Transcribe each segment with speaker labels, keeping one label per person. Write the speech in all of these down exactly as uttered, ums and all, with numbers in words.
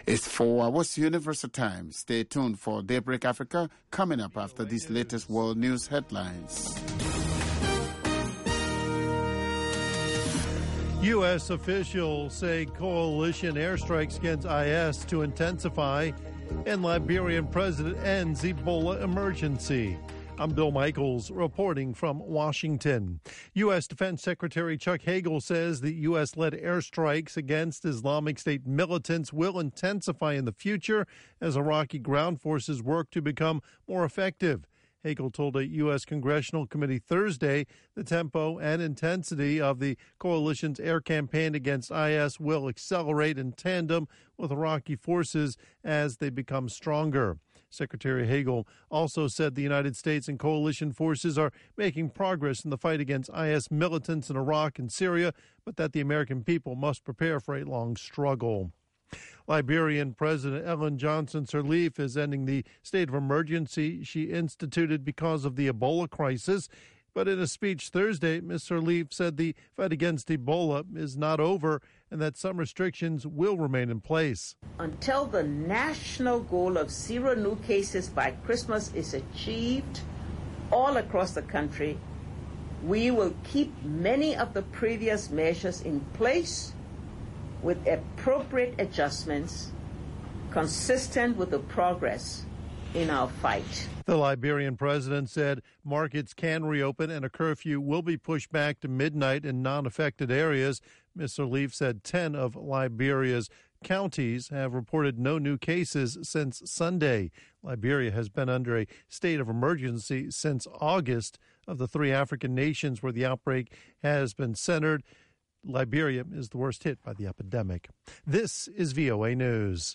Speaker 1: It's four hours Universal Time. Stay tuned for Daybreak Africa coming up after these latest world news headlines.
Speaker 2: U S officials say coalition airstrikes against I S to intensify, and Liberian president ends Ebola emergency. I'm Bill Michaels reporting from Washington. U S Defense Secretary Chuck Hagel says the U S-led airstrikes against Islamic State militants will intensify in the future as Iraqi ground forces work to become more effective. Hagel told a U S Congressional Committee Thursday the tempo and intensity of the coalition's air campaign against I S will accelerate in tandem with Iraqi forces as they become stronger. Secretary Hagel also said the United States and coalition forces are making progress in the fight against I S militants in Iraq and Syria, but that the American people must prepare for a long struggle. Liberian President Ellen Johnson Sirleaf is ending the state of emergency she instituted because of the Ebola crisis. But in a speech Thursday, Miz Sirleaf said the fight against Ebola is not over and that some restrictions will remain in place.
Speaker 3: Until the national goal of zero new cases by Christmas is achieved all across the country, we will keep many of the previous measures in place with appropriate adjustments consistent with the progress in our fight.
Speaker 2: The Liberian president said markets can reopen and a curfew will be pushed back to midnight in non-affected areas. Miz Sirleaf said ten of Liberia's counties have reported no new cases since Sunday. Liberia has been under a state of emergency since August. Of the three African nations where the outbreak has been centered, Liberia is the worst hit by the epidemic. This is V O A News.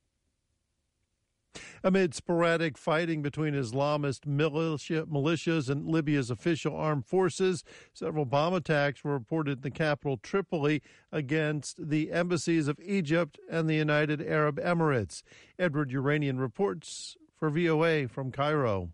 Speaker 2: Amid sporadic fighting between Islamist militia, militias and Libya's official armed forces, several bomb attacks were reported in the capital Tripoli against the embassies of Egypt and the United Arab Emirates. Edward Uranian reports for V O A from Cairo.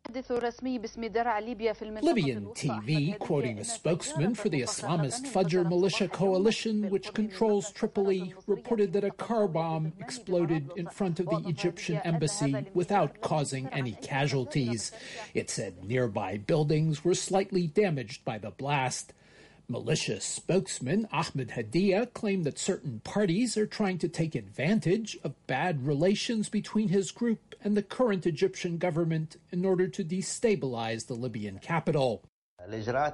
Speaker 4: Libyan T V, quoting a spokesman for the Islamist Fajr militia coalition, which controls Tripoli, reported that a car bomb exploded in front of the Egyptian embassy without causing any casualties. It said nearby buildings were slightly damaged by the blast. Militia spokesman Ahmed Hadia claimed that certain parties are trying to take advantage of bad relations between his group and the current Egyptian government in order to destabilize the Libyan capital. He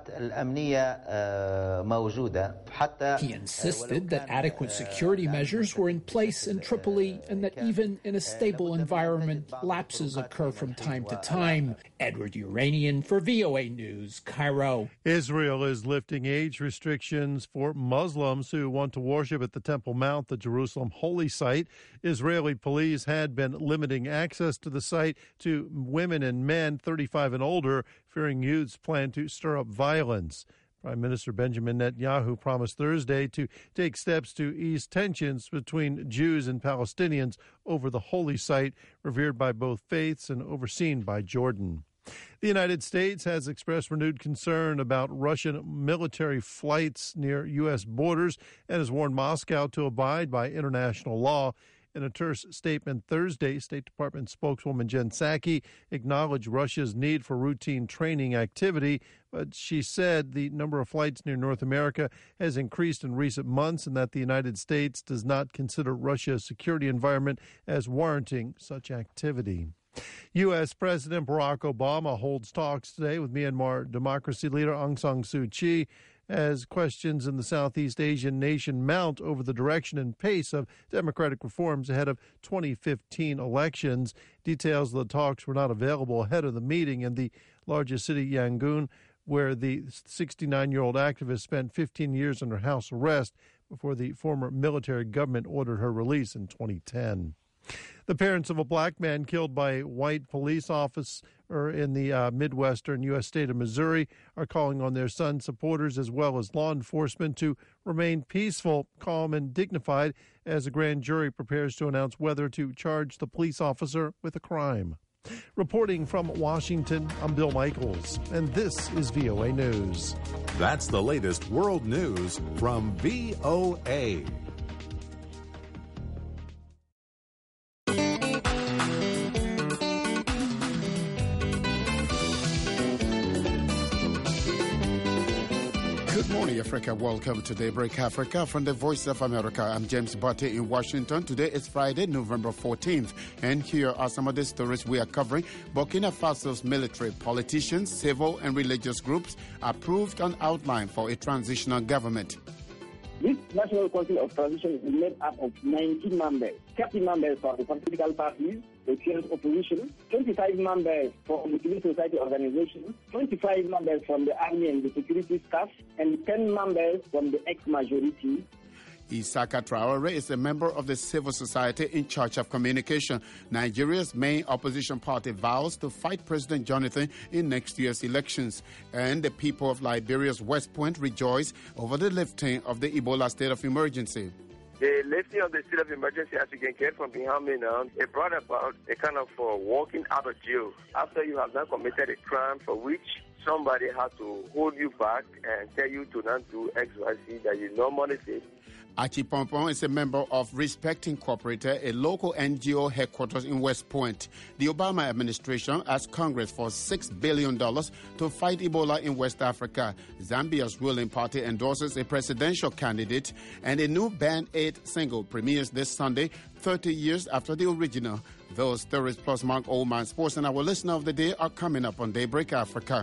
Speaker 4: insisted that adequate security measures were in place in Tripoli and that even in a stable environment, lapses occur from time to time. Edward Uranian for V O A News, Cairo.
Speaker 2: Israel is lifting age restrictions for Muslims who want to worship at the Temple Mount, the Jerusalem holy site. Israeli police had been limiting access to the site to women and men thirty-five and older, fearing youths plan to stir up violence. Prime Minister Benjamin Netanyahu promised Thursday to take steps to ease tensions between Jews and Palestinians over the holy site, revered by both faiths and overseen by Jordan. The United States has expressed renewed concern about Russian military flights near U S borders and has warned Moscow to abide by international law. In a terse statement Thursday, State Department spokeswoman Jen Psaki acknowledged Russia's need for routine training activity, but she said the number of flights near North America has increased in recent months and that the United States does not consider Russia's security environment as warranting such activity. U S. President Barack Obama holds talks today with Myanmar democracy leader Aung San Suu Kyi as questions in the Southeast Asian nation mount over the direction and pace of democratic reforms ahead of twenty fifteen elections. Details of the talks were not available ahead of the meeting in the largest city, Yangon, where the sixty-nine-year-old activist spent fifteen years under house arrest before the former military government ordered her release in twenty ten. The parents of a black man killed by a white police officer in the uh, Midwestern U S state of Missouri are calling on their son's supporters as well as law enforcement to remain peaceful, calm, and dignified as a grand jury prepares to announce whether to charge the police officer with a crime. Reporting from Washington, I'm Bill Michaels, and this is V O A News.
Speaker 5: That's the latest world news from V O A.
Speaker 1: morning, Africa. Welcome to Daybreak Africa from the Voice of America. I'm James Butte in Washington. Today is Friday, November fourteenth. And here are some of the stories we are covering. Burkina Faso's military, politicians, civil and religious groups approved an outline for a transitional government.
Speaker 6: This National Council of Transition is made up of nineteen members. thirty members from the political parties, the current opposition, twenty-five members from the civil society organizations, twenty-five members from the army and the security staff, and ten members from the ex-majority.
Speaker 1: Isaka Traore is a member of the civil society in charge of communication. Nigeria's main opposition party vows to fight President Jonathan in next year's elections. And the people of Liberia's West Point rejoice over the lifting of the Ebola state of emergency.
Speaker 7: The lifting of the state of emergency, as you can get from behind me now, it brought about a kind of uh, walking out of jail. After you have not committed a crime for which somebody had to hold you back and tell you to not do X, Y, Z that you normally did.
Speaker 1: Archie Pompon is a member of Respect Incorporated, a local N G O headquarters in West Point. The Obama administration asked Congress for six billion dollars to fight Ebola in West Africa. Zambia's ruling party endorses a presidential candidate, and a new Band Aid single premieres this Sunday, thirty years after the original. Those stories plus Mark Oldman Sports and our listener of the day are coming up on Daybreak Africa.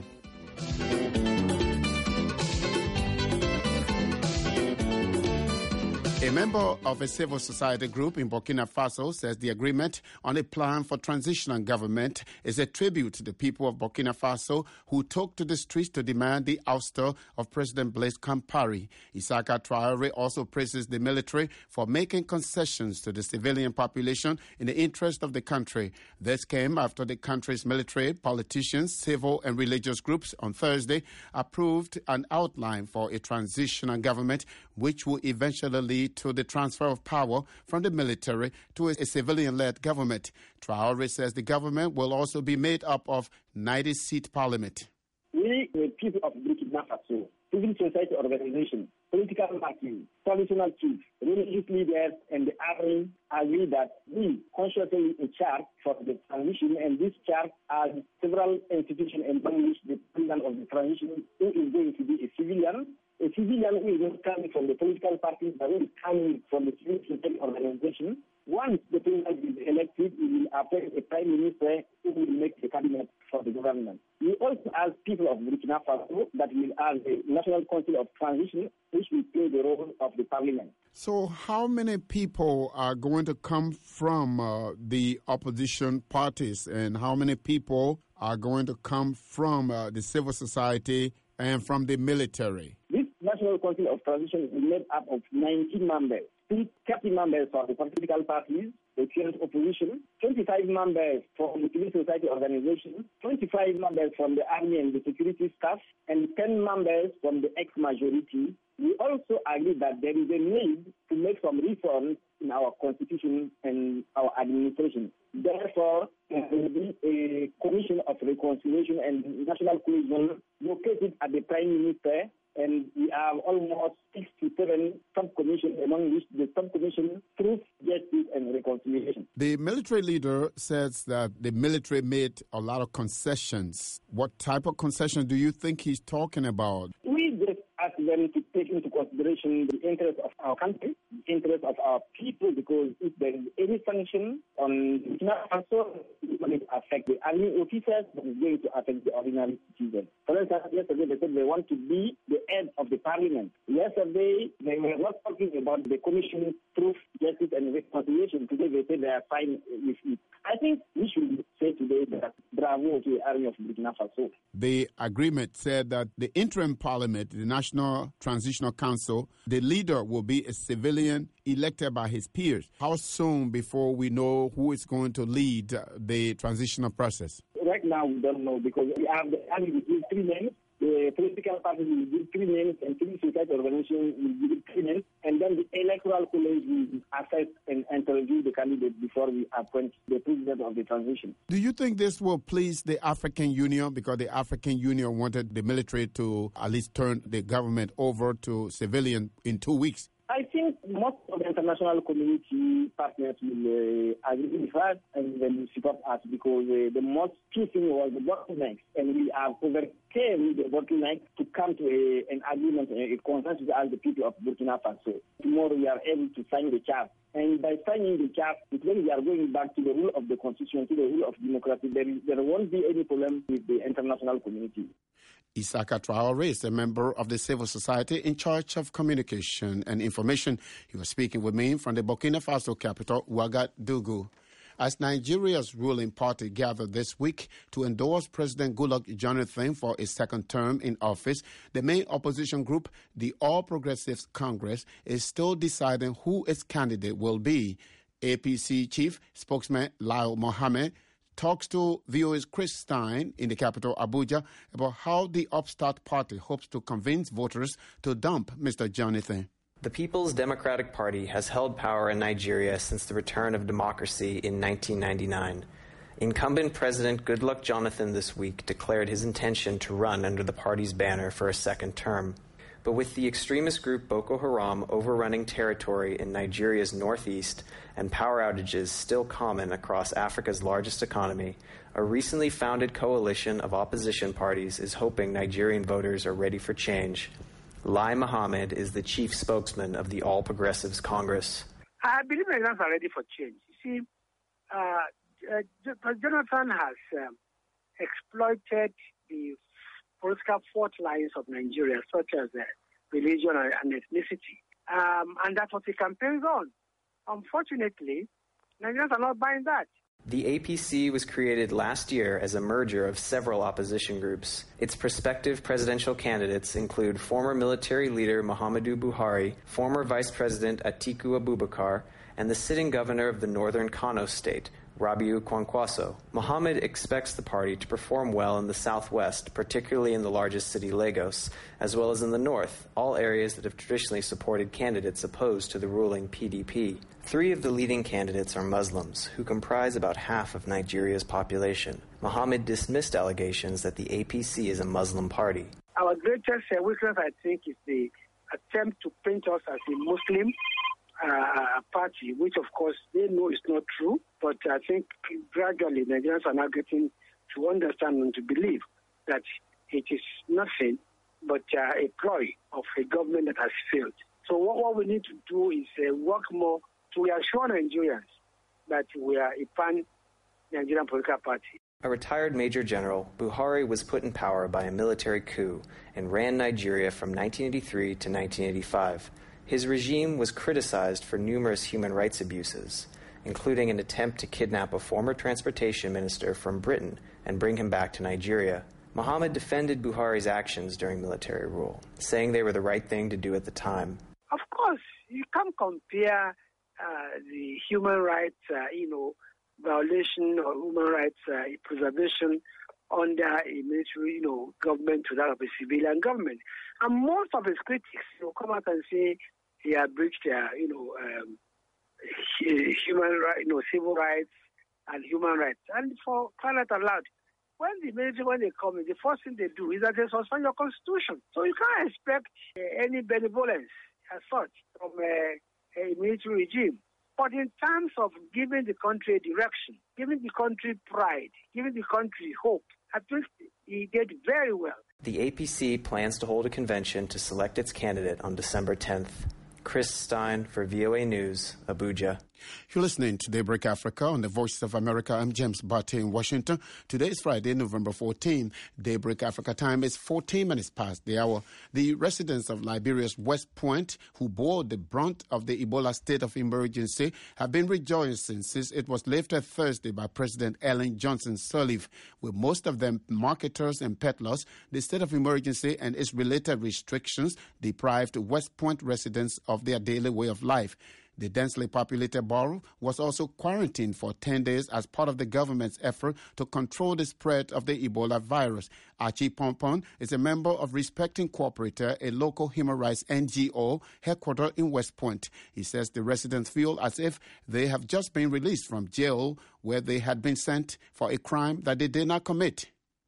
Speaker 1: A member of a civil society group in Burkina Faso says the agreement on a plan for transitional government is a tribute to the people of Burkina Faso who took to the streets to demand the ouster of President Blaise Compaoré. Isaka Traore also praises the military for making concessions to the civilian population in the interest of the country. This came after the country's military, politicians, civil and religious groups on Thursday approved an outline for a transitional government which will eventually lead to the transfer of power from the military to a civilian-led government. Traore says the government will also be made up of ninety-seat parliament.
Speaker 6: We, the people of Burkina Faso, civil society organizations, political parties, traditional chiefs, religious leaders, and the army agree that we consciously a chart for the transition, and this chart has several institutions among which the president of the transition, who is going to be a civilian, a civilian who is not coming from the political parties, but who is coming from the civil society organization. Once the president is elected, he will appoint a prime minister who will make the cabinet for the government. We also ask people of Burkina Faso that will have the National Council of Transition, which will play the role of the parliament.
Speaker 1: So how many people are going to come from uh, the opposition parties, and how many people are going to come from uh, the civil society and from the military?
Speaker 6: This National Council of Transition is made up of nineteen members. thirty members from the political parties, the current opposition, twenty-five members from the civil society organizations, twenty-five members from the army and the security staff, and ten members from the ex-majority. We also agree that there is a need to make some reforms in our constitution and our administration. Therefore, there will be a commission of reconciliation and national cohesion located at the Prime Minister, and we have almost six to seven sub-commissions, among which the sub-commission Truth, Justice and Reconciliation.
Speaker 1: The military leader says that the military made a lot of concessions. What type of concessions do you think he's talking about?
Speaker 6: We just ask them to take into consideration the interest of our country, the interest of our people, because if there is any sanction on Burkina Faso, it will affect the army officers, but it's going to affect the ordinary citizens. For instance, yesterday they said they want to be the head of the parliament. Yesterday, they were not talking about the commission, Truth, Justice and Reconciliation. Today they said they are fine with it. I think we should say today that bravo to the army of Burkina Faso.
Speaker 1: The agreement said that the interim parliament, the National Transitional Council, the leader will be a civilian elected by his peers. How soon before we know who is going to lead the transitional process?
Speaker 6: Right now, we don't know, because we have the army will give three names, the political parties will give three names, and civil society organizations will give three names, and then the electoral college will assess and interview the candidate before we appoint the president of the transition.
Speaker 1: Do you think this will please the African Union, because the African Union wanted the military to at least turn the government over to civilian in two weeks?
Speaker 6: I think most of the international community partners will uh, agree with us and will support us because uh, the most key thing was the bottlenecks, and we have overcame the bottleneck to come to a, an agreement, a consensus as the people of Burkina Faso. Tomorrow we are able to sign the chart. And by signing the chart, it means we are going back to the rule of the constitution, to the rule of democracy. There, is, there won't be any problem with the international community.
Speaker 1: Isaka Traore is a member of the civil society in charge of communication and information. He was speaking with me from the Burkina Faso capital, Ouagadougou. As Nigeria's ruling party gathered this week to endorse President Goodluck Jonathan for a second term in office, the main opposition group, the All Progressives Congress, is still deciding who its candidate will be. A P C chief spokesman Lai Mohammed talks to V O A's Chris Stein in the capital, Abuja, about how the upstart party hopes to convince voters to dump Mister Jonathan.
Speaker 8: The People's Democratic Party has held power in Nigeria since the return of democracy in nineteen ninety-nine. Incumbent President Goodluck Jonathan this week declared his intention to run under the party's banner for a second term. But with the extremist group Boko Haram overrunning territory in Nigeria's northeast and power outages still common across Africa's largest economy, a recently founded coalition of opposition parties is hoping Nigerian voters are ready for change. Lai Mohammed is the chief spokesman of the All Progressives Congress.
Speaker 9: I believe Nigerians are ready for change. You see, uh, uh, Jonathan has um, exploited the political fault lines of Nigeria, such as uh, religion and ethnicity, um, and that's what he campaigns on. Unfortunately, Nigerians are not buying that.
Speaker 8: The A P C was created last year as a merger of several opposition groups. Its prospective presidential candidates include former military leader Muhammadu Buhari, former Vice President Atiku Abubakar, and the sitting governor of the northern Kano state, Rabiu Kwankwaso. Mohammed expects the party to perform well in the southwest, particularly in the largest city, Lagos, as well as in the north, all areas that have traditionally supported candidates opposed to the ruling P D P. Three of the leading candidates are Muslims, who comprise about half of Nigeria's population. Mohammed dismissed allegations that the A P C is a Muslim party.
Speaker 9: Our greatest weakness, I think, is the attempt to paint us as a Muslim uh, party, which, of course, they know is not true. But I think gradually Nigerians are now getting to understand and to believe that it is nothing but uh, a ploy of a government that has failed. So what, what we need to do is uh, work more to reassure Nigerians that we are a pan-Nigerian political party.
Speaker 8: A retired Major General, Buhari was put in power by a military coup and ran Nigeria from nineteen eighty-three to nineteen eighty-five. His regime was criticized for numerous human rights abuses, including an attempt to kidnap a former transportation minister from Britain and bring him back to Nigeria. Mohammed defended Buhari's actions during military rule, saying they were the right thing to do at the time.
Speaker 9: Of course, you can't compare uh, the human rights, uh, you know, violation or human rights uh, preservation under a military, you know, government to that of a civilian government. And most of his critics will come out and say he had breached, uh, you know, um, human right, you know, civil rights and human rights. And for crying out aloud, when the military, when they come in, the first thing they do is that they suspend your constitution. So you can't expect uh, any benevolence as such from uh, a military regime. But in terms of giving the country a direction, giving the country pride, giving the country hope, I think he did very well.
Speaker 8: The A P C plans to hold a convention to select its candidate on December tenth. Chris Stein for V O A News, Abuja.
Speaker 1: You're listening to Daybreak Africa on the Voice of America. I'm James Barty in Washington. Today is Friday, November fourteenth. Daybreak Africa time is fourteen minutes past the hour. The residents of Liberia's West Point, who bore the brunt of the Ebola state of emergency, have been rejoicing since it was lifted Thursday by President Ellen Johnson Sirleaf. With most of them marketers and peddlers, the state of emergency and its related restrictions deprived West Point residents of their daily way of life. The densely populated borough was also quarantined for ten days as part of the government's effort to control the spread of the Ebola virus. Archie Pompon is a member of Respecting Cooperator, a local human rights N G O headquartered in West Point. He says the residents feel as if they have just been released from jail where they had been sent for a crime that they did not commit.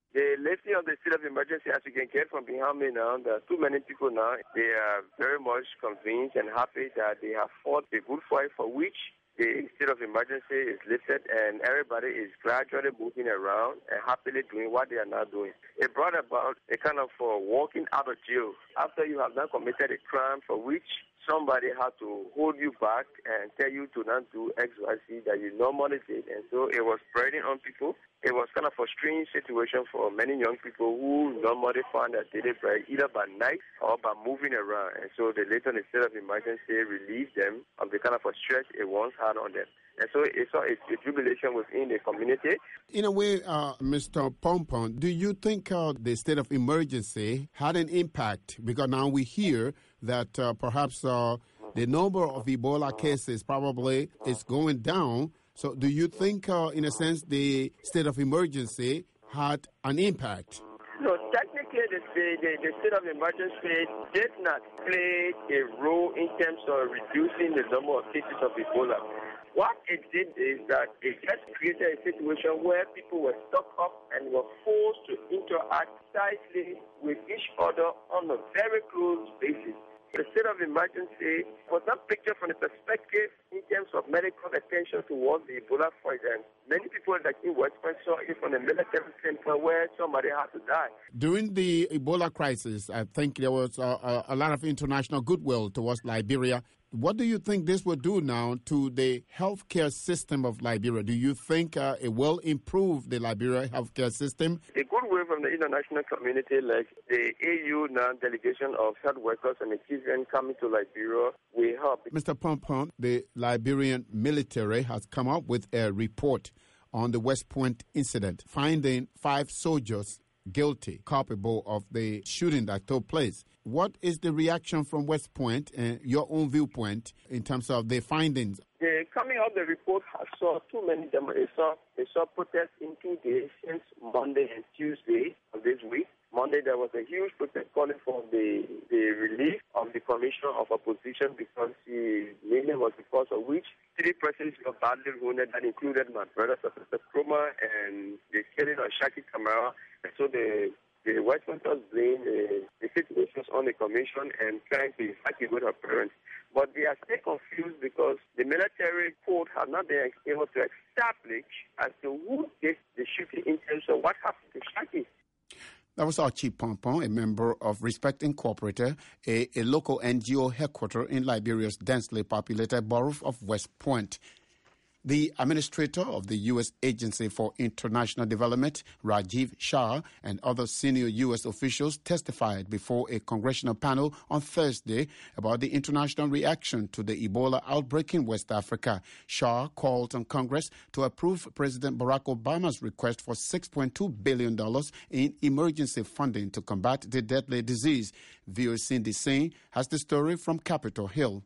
Speaker 7: The lifting of the state of emergency, as you can get from behind me now, there are too many people now. They are very much convinced and happy that they have fought a good fight for which the state of emergency is lifted, and everybody is gradually moving around and happily doing what they are now doing. It brought about a kind of uh, walking out of jail after you have now committed a crime for which somebody had to hold you back and tell you to not do X, Y, Z that you normally did. And so it was spreading on people. It was kind of a strange situation for many young people who normally found that they did it either by night or by moving around. And so they later, instead of emergency, relieved them of the kind of a stress it once had on them. And so it's a, it's a jubilation within the community.
Speaker 1: In a way, uh, Mister Pompon, do you think uh, the state of emergency had an impact? Because now we hear that uh, perhaps uh, the number of Ebola cases probably is going down. So do you think, uh, in a sense, the state of emergency had an impact?
Speaker 7: No, technically, the, the, the state of emergency did not play a role in terms of reducing the number of cases of Ebola. What it did is that it just created a situation where people were stuck up and were forced to interact tightly with each other on a very close basis. The state of emergency was not pictured from the perspective in terms of medical attention towards the Ebola fight. And many people that in West Point saw it from the military standpoint where somebody had to die.
Speaker 1: During the Ebola crisis, I think there was a, a lot of international goodwill towards Liberia. What do you think this will do now to the healthcare system of Liberia? Do you think uh, it will improve the Liberia healthcare system?
Speaker 7: A goodwill from the international community, like the A U now delegation of health workers and the children coming to Liberia, will help.
Speaker 1: Mister Pompon, the Liberian military has come up with a report on the West Point incident, finding five soldiers guilty, culpable of the shooting that took place. What is the reaction from West Point and your own viewpoint in terms of the findings?
Speaker 7: The coming out the report, I saw too many demo. I saw, I saw protests in two days since Monday and Tuesday of this week. Monday there was a huge protest calling for the, the relief of the Commissioner of Opposition because he mainly was the cause of which three persons were badly wounded. That included my brother, Professor Kroma, and the killing of Shaki Kamara. And so the The West Pointers blame the, the situations on the commission and trying to evacuate with her parents. But they are still confused because the military court has not been able to establish as to who did the shooting in terms of what happened to Shaki.
Speaker 1: That was Archie Pompon, a member of Respect Incorporated, a, a local N G O headquarters in Liberia's densely populated borough of West Point. The administrator of the U S Agency for International Development, Rajiv Shah, and other senior U S officials testified before a congressional panel on Thursday about the international reaction to the Ebola outbreak in West Africa. Shah called on Congress to approve President Barack Obama's request for six point two billion dollars in emergency funding to combat the deadly disease. V O A Cindy Singh has the story from Capitol Hill.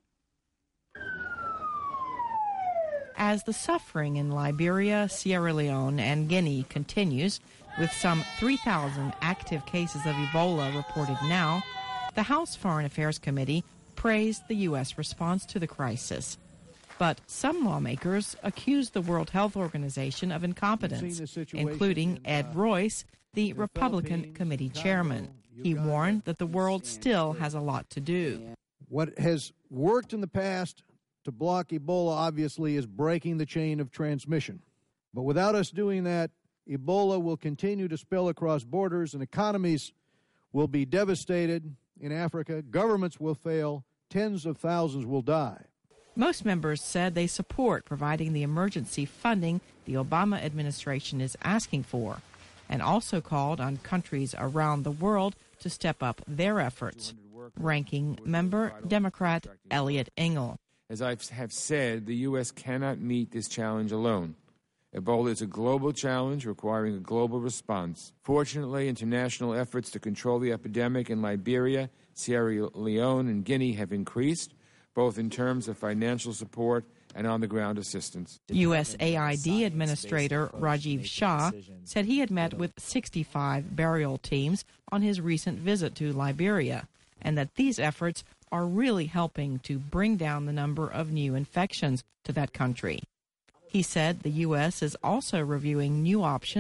Speaker 10: As the suffering in Liberia, Sierra Leone, and Guinea continues, with some three thousand active cases of Ebola reported now, the House Foreign Affairs Committee praised the U S response to the crisis. But some lawmakers accused the World Health Organization of incompetence, including Ed Royce, the Republican committee chairman. He warned that the world still has a lot to do.
Speaker 11: What has worked in the past to block Ebola, obviously, is breaking the chain of transmission. But without us doing that, Ebola will continue to spill across borders and economies will be devastated in Africa. Governments will fail. Tens of thousands will die.
Speaker 10: Most members said they support providing the emergency funding the Obama administration is asking for, and also called on countries around the world to step up their efforts. Ranking member Democrat Elliot Engel.
Speaker 12: As I have said, the U S cannot meet this challenge alone. Ebola is a global challenge requiring a global response. Fortunately, international efforts to control the epidemic in Liberia, Sierra Leone, and Guinea have increased, both in terms of financial support and on-the-ground assistance.
Speaker 10: U S A I D Administrator Rajiv Shah said he had met with sixty-five burial teams on his recent visit to Liberia, and that these efforts are really helping to bring down the number of new infections to that country. He said the U S is also reviewing new options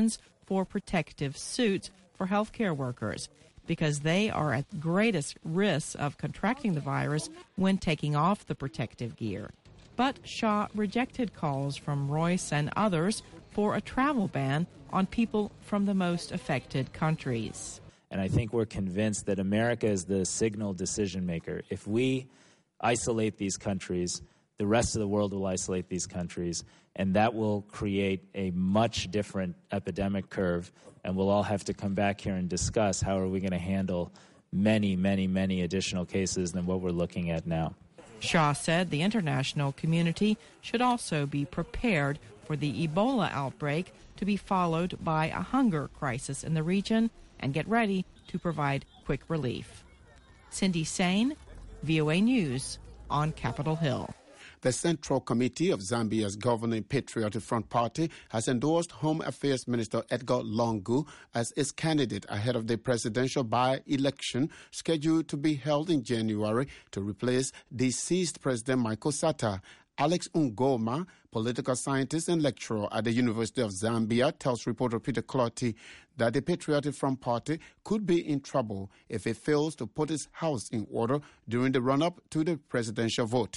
Speaker 10: for protective suits for healthcare workers because they are at greatest risk of contracting the virus when taking off the protective gear. But Shah rejected calls from Royce and others for a travel ban on people from the most affected countries.
Speaker 13: And I think we're convinced that America is the signal decision maker. If we isolate these countries, the rest of the world will isolate these countries, and that will create a much different epidemic curve, and we'll all have to come back here and discuss how are we going to handle many, many, many additional cases than what we're looking at now.
Speaker 10: Shah said the international community should also be prepared for the Ebola outbreak to be followed by a hunger crisis in the region and get ready to provide quick relief. Cindy Sain, V O A News on Capitol Hill.
Speaker 1: The Central Committee of Zambia's governing Patriotic Front Party has endorsed Home Affairs Minister Edgar Lungu as its candidate ahead of the presidential by-election scheduled to be held in January to replace deceased President Michael Sata. Alex Ngoma, political scientist and lecturer at the University of Zambia, tells reporter Peter Clotty that the Patriotic Front Party could be in trouble if it fails to put its house in order during the run-up to the presidential vote.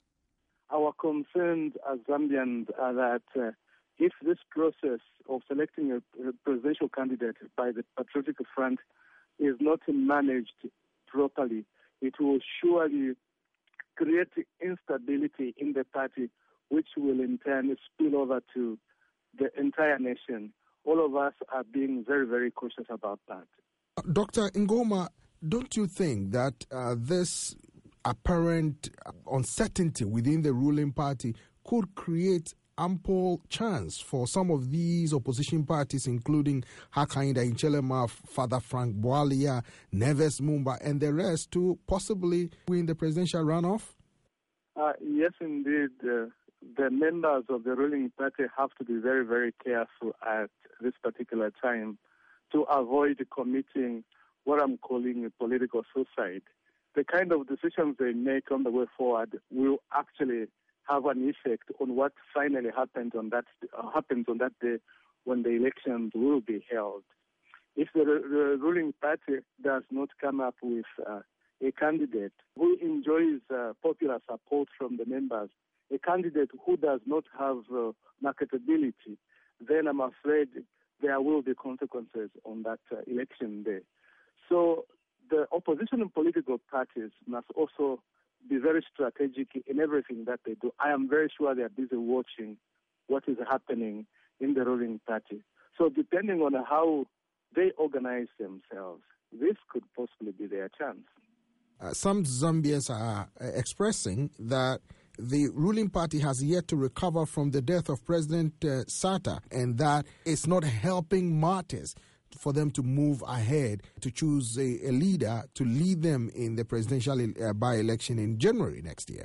Speaker 14: Our concerns as Zambians are that uh, if this process of selecting a, a presidential candidate by the Patriotic Front is not managed properly, it will surely create instability in the party, which will in turn spill over to the entire nation. All of us are being very, very cautious about that.
Speaker 15: Doctor Ngoma, don't you think that uh, this apparent uncertainty within the ruling party could create ample chance for some of these opposition parties, including Hakainde Hichilema, Father Frank Bwalia, Neves Mumba, and the rest, to possibly win the presidential runoff?
Speaker 14: Uh, yes, indeed. Uh, the members of the ruling party have to be very, very careful at this particular time to avoid committing what I'm calling a political suicide. The kind of decisions they make on the way forward will actually have an effect on what finally happened on that uh, happens on that day when the elections will be held. If the, the ruling party does not come up with uh, a candidate who enjoys uh, popular support from the members, a candidate who does not have uh, marketability, then I'm afraid there will be consequences on that uh, election day. So the opposition and political parties must also be very strategic in everything that they do. I am very sure they are busy watching what is happening in the ruling party. So depending on how they organize themselves, this could possibly be their chance.
Speaker 15: Uh, some Zambians are uh, expressing that the ruling party has yet to recover from the death of President uh, Sata, and that it's not helping martyrs for them to move ahead to choose a, a leader to lead them in the presidential uh, by-election in January next year.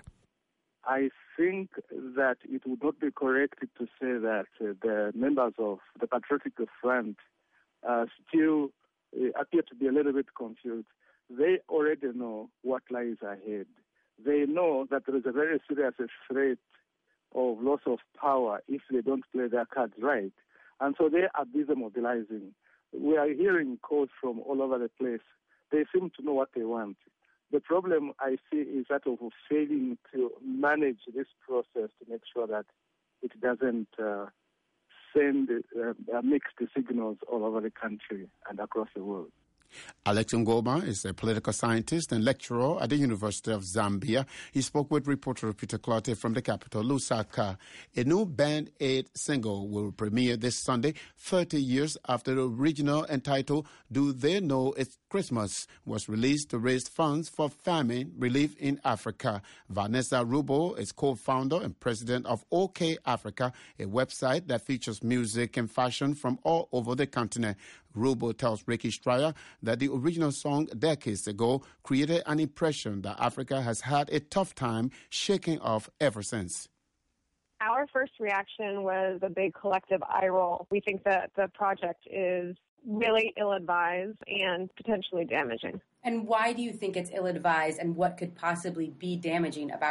Speaker 14: I think that it would not be correct to say that uh, the members of the Patriotic Front uh, still uh, appear to be a little bit confused. They already know what lies ahead. They know that there is a very serious threat of loss of power if they don't play their cards right. And so they are busy mobilizing. We are hearing calls from all over the place. They seem to know what they want. The problem I see is that of failing to manage this process to make sure that it doesn't uh, send uh, mixed signals all over the country and across the world.
Speaker 1: Alex Ngoma is a political scientist and lecturer at the University of Zambia. He spoke with reporter Peter Clotty from the capital, Lusaka. A new Band Aid single will premiere this Sunday, thirty years after the original entitled Do They Know It's Christmas was released to raise funds for famine relief in Africa. Vanessa Rubo is co-founder and president of OK Africa, a website that features music and fashion from all over the continent. Rubo tells Ricky Stryer that the original song decades ago created an impression that Africa has had a tough time shaking off ever since.
Speaker 16: Our first reaction was a big collective eye roll. We think that the project is really ill-advised and potentially damaging.
Speaker 17: And why do you think it's ill-advised, and what could possibly be damaging about it?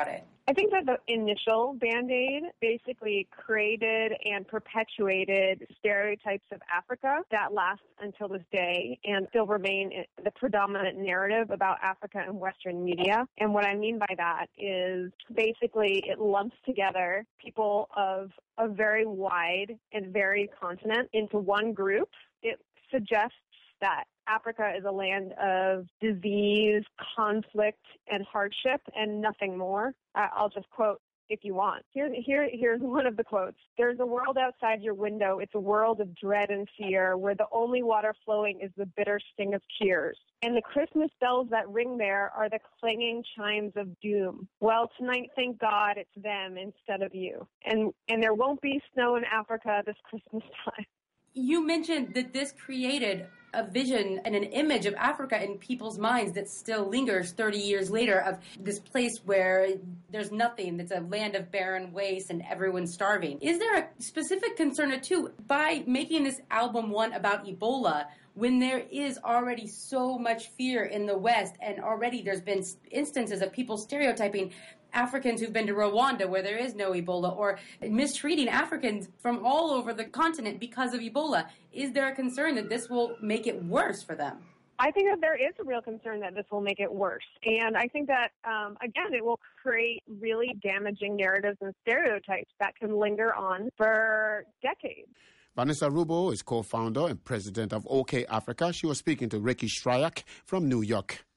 Speaker 16: I think that the initial Band-Aid basically created and perpetuated stereotypes of Africa that last until this day and still remain the predominant narrative about Africa in Western media. And what I mean by that is basically it lumps together people of a very wide and varied continent into one group. It suggests that Africa is a land of disease, conflict, and hardship, and nothing more. Uh, I'll just quote if you want. Here, here, here's one of the quotes. There's a world outside your window. It's a world of dread and fear, where the only water flowing is the bitter sting of tears. And the Christmas bells that ring there are the clanging chimes of doom. Well, tonight, thank God, it's them instead of you. And and there won't be snow in Africa this Christmas time.
Speaker 17: You mentioned that this created a vision and an image of Africa in people's minds that still lingers thirty years later, of this place where there's nothing, that's a land of barren waste and everyone's starving. Is there a specific concern or two by making this album one about Ebola, when there is already so much fear in the West, and already there's been instances of people stereotyping Africans who've been to Rwanda where there is no Ebola, or mistreating Africans from all over the continent because of Ebola? Is there a concern that this will make it worse for them?
Speaker 16: I think that there is a real concern that this will make it worse. And I think that, um, again, it will create really damaging narratives and stereotypes that can linger on for decades.
Speaker 1: Vanessa Rubo is co-founder and president of OK Africa. She was speaking to Ricky Shryak from New York.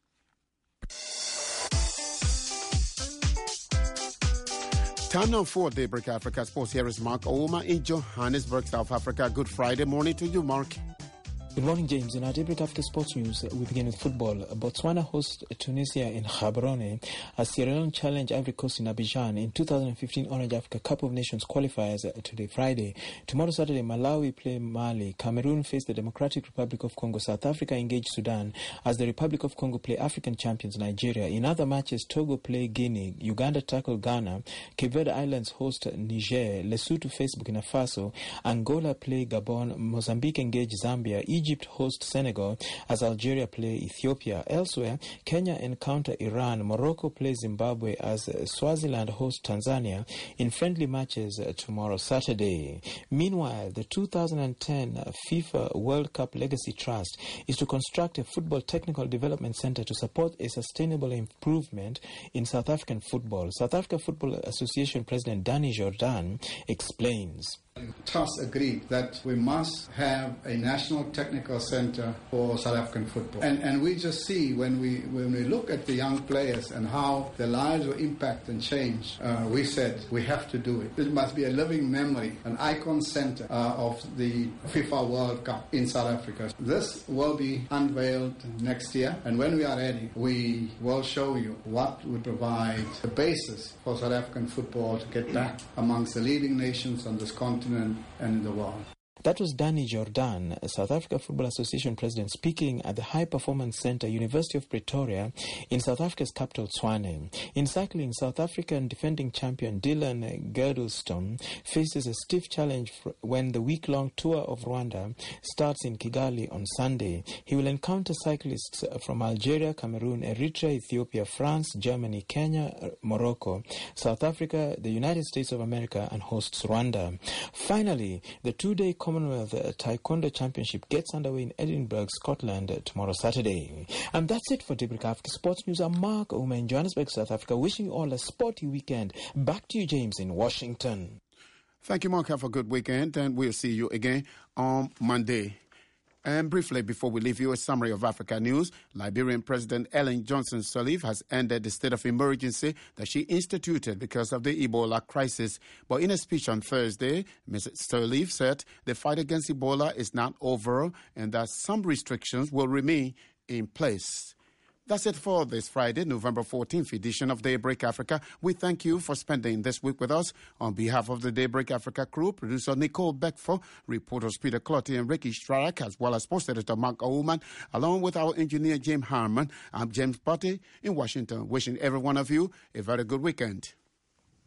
Speaker 1: Time now for Daybreak Africa Sports. Here is Mark Ouma in Johannesburg, South Africa. Good Friday morning to you, Mark.
Speaker 18: Good morning, James. In our Daybreak Africa Sports News, we begin with football. Botswana hosts Tunisia in Gaborone as Sierra Leone challenge Ivory Coast in Abidjan in two thousand fifteen Orange Africa Cup of Nations qualifiers today, Friday. Tomorrow, Saturday, Malawi play Mali. Cameroon face the Democratic Republic of Congo. South Africa engage Sudan as the Republic of Congo play African champions Nigeria. In other matches, Togo play Guinea. Uganda tackle Ghana. Cape Verde Islands host Niger. Lesotho face Burkina Faso. Angola play Gabon. Mozambique engage Zambia. Egypt host Senegal as Algeria play Ethiopia. Elsewhere, Kenya encounter Iran. Morocco plays Zimbabwe as Swaziland host Tanzania in friendly matches tomorrow, Saturday. Meanwhile, the two thousand ten FIFA World Cup Legacy Trust is to construct a football technical development center to support a sustainable improvement in South African football. South Africa Football Association President Danny Jordan explains.
Speaker 19: T A S agreed that we must have a national technical center for South African football. And and we just see when we when we look at the young players and how their lives will impact and change, uh, we said we have to do it. It must be a living memory, an icon center uh, of the FIFA World Cup in South Africa. This will be unveiled next year, and when we are ready, we will show you what would provide the basis for South African football to get back amongst the leading nations on this continent and in the world.
Speaker 18: That was Danny Jordan, South Africa Football Association president, speaking at the High Performance Centre, University of Pretoria, in South Africa's capital, Tshwane. In cycling, South African defending champion Dylan Girdlestone faces a stiff challenge when the week-long Tour of Rwanda starts in Kigali on Sunday. He will encounter cyclists from Algeria, Cameroon, Eritrea, Ethiopia, France, Germany, Kenya, Morocco, South Africa, the United States of America, and hosts Rwanda. Finally, the two-day Commonwealth Taekwondo Championship gets underway in Edinburgh, Scotland, tomorrow, Saturday. And that's it for Daybreak Africa Sports News. I'm Mark Ouma in Johannesburg, South Africa, wishing you all a sporty weekend. Back to you, James, in Washington.
Speaker 1: Thank you, Mark. Have a good weekend, and we'll see you again on Monday. And briefly, before we leave you, a summary of Africa news. Liberian President Ellen Johnson Sirleaf has ended the state of emergency that she instituted because of the Ebola crisis. But in a speech on Thursday, Miz Sirleaf said the fight against Ebola is not over and that some restrictions will remain in place. That's it for this Friday, November fourteenth edition of Daybreak Africa. We thank you for spending this week with us. On behalf of the Daybreak Africa crew, producer Nicole Beckford, reporters Peter Clotty and Ricky Straddock, as well as sports editor Mark Oman, along with our engineer James Harmon, I'm James Putty in Washington, wishing every one of you a very good weekend.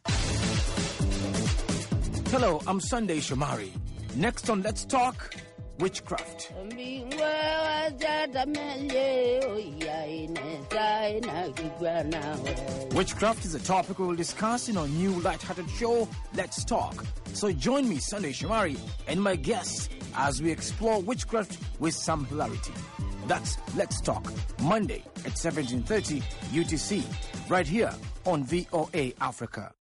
Speaker 20: Hello, I'm Sunday Shamari. Next on Let's Talk, witchcraft. Witchcraft is a topic we'll discuss in our new light-hearted show, Let's Talk. So join me, Sunday Shomari, and my guests as we explore witchcraft with some hilarity. That's Let's Talk, Monday at seventeen thirty U T C, right here on V O A Africa.